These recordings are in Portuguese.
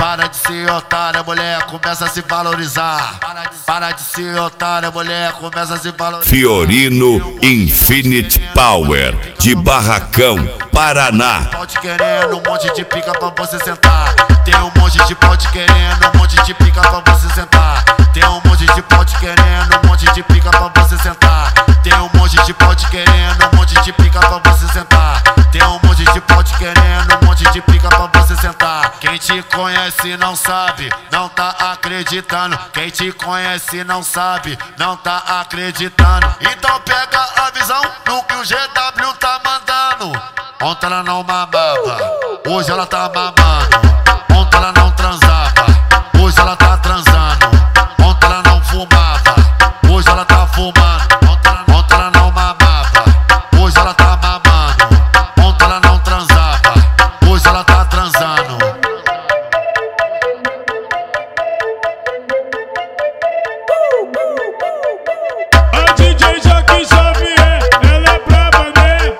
Para de ser otária, mulher, começa a se valorizar. Para de ser otária, mulher, começa a se valorizar. Fiorino Infinite Power, de Barracão, Paraná. Pode querendo um monte de pica pra você sentar. Tem um monte de pote querendo um monte de pica pra você sentar. Tem um monte de pote querendo um monte de pica pra você sentar. Tem um monte de pote querendo um monte de pica pra você sentar. Tem um monte de pote querendo um monte de pica pra você sentar. Quem te conhece não sabe, não tá acreditando. Quem te conhece não sabe, não tá acreditando. Então pega a visão no que o GW tá mandando. Ontem ela não mamava, hoje ela tá mamando. Ontem ela não transava, hoje ela tá transando. Ontem ela não fumava, hoje ela tá fumando. Ontem ela não mamava, hoje ela tá mamando. Ontem ela não transava, hoje ela tá transando. A DJ Joaquim Xavier, ela é braba, né?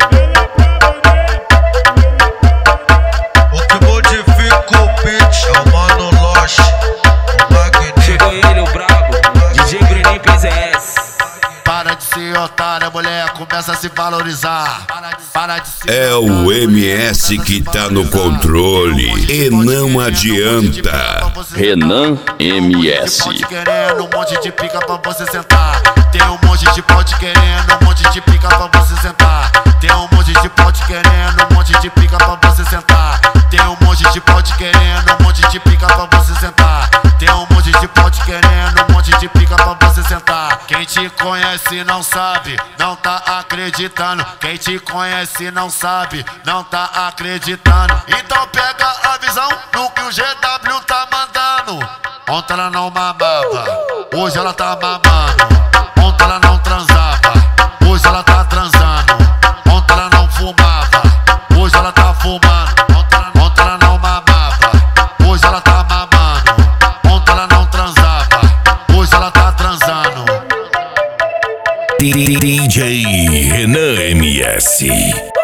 O que modifica o beat é o Mano Loche, o Magneto. Chegou ele, o brabo, DJ Bruninho PZS. Para de ser otária, mulher, começa a se valorizar. Para de ser É o MS que tá no controle e não adianta. Renan MS. Pode querendo um monte de pica pra você sentar. Tem um monte de pote querendo um monte de pica pra você sentar. Tem um monte de pote querendo um monte de pica pra você sentar. Tem um monte de pote querendo um monte de pica pra você sentar. Tem um monte de pote querendo um monte de pica pra você sentar. Quem te conhece não sabe, não tá acreditando. Quem te conhece não sabe, não tá acreditando. Então pega a visão no que o GW tá mandando. Ontem ela não mamava, hoje ela tá mamando. Ontem ela não transava, hoje ela tá transando. Ontem ela não fumava, hoje ela tá fumando. Ontem ela não mamava, hoje ela tá mamando. Ontem ela não transava, hoje ela tá transando. DJ Renan MS.